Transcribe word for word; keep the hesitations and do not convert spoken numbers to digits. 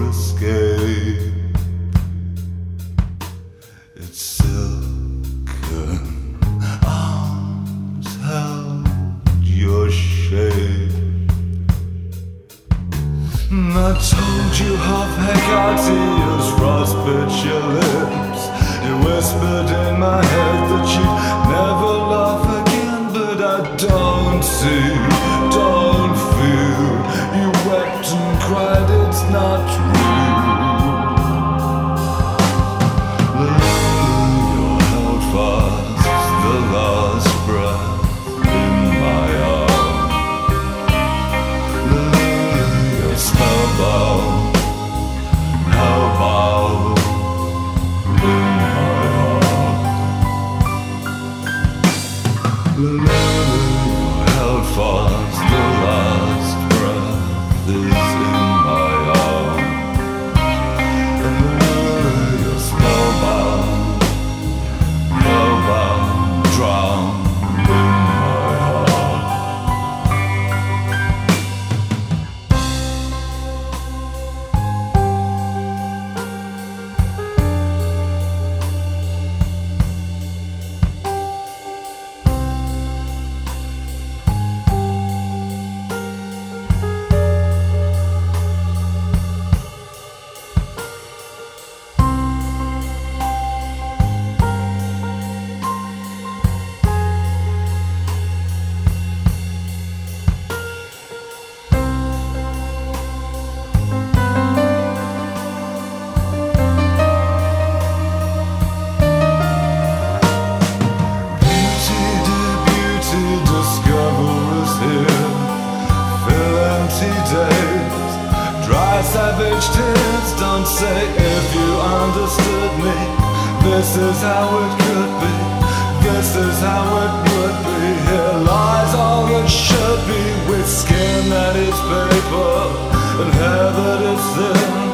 escape. Its silken arms held your shape. I told you half Hecatia's rust bit your lips. You whispered in my head that you'd never love again, but I don't see, don't feel. You wept and cried, it's not real. You held fast the last breath in my arms. You're spellbound, hellbound in my heart. You held fast the last breath is in my arms. You're spellbound, hellbound, drowned in my heart. Days, dry savage tears. Don't say if you understood me. This is how it could be. This is how it would be. Here lies all that should be, with skin that is paper and hair that is thin.